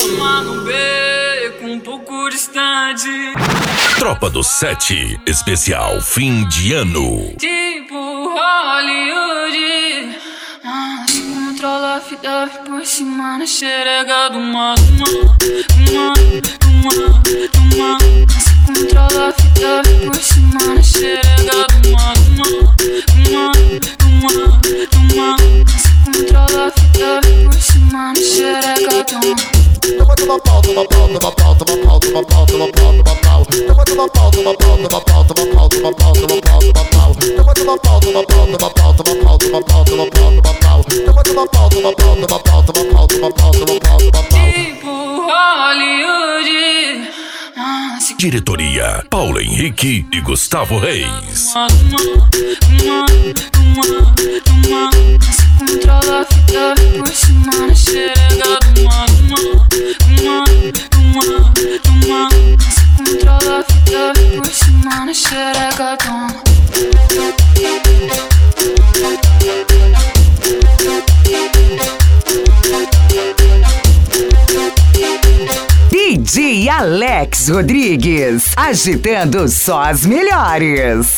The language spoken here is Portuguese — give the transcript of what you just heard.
Toma no beco, um pouco distante. Tropa do 7, especial fim de ano. Tipo Hollywood. Se controla a fita por cima na xerega do mato. Se controla a fita por cima na xerega do mato. Se controla a fita por cima na xerega do mato. Toma pau, toma pau, toma pau, toma pau, toma pau, toma pau, toma pau. Toma pau, toma pau, toma pau, toma pau, toma pau, toma pau, toma pau. Toma pau, toma pau, toma pau, toma pau, toma pau, toma pau, toma pau. Toma pau, toma pau, toma pau, toma pau, toma pau, toma pau, toma pau. Tipo Hollywood. Diretoria Paulo Henrique e Gustavo Reis. Se controla a fita por cima na xerega do mato. Se controla a fita por cima na xerega do mato. DJ Alex Rodrigues, agitando só as melhores.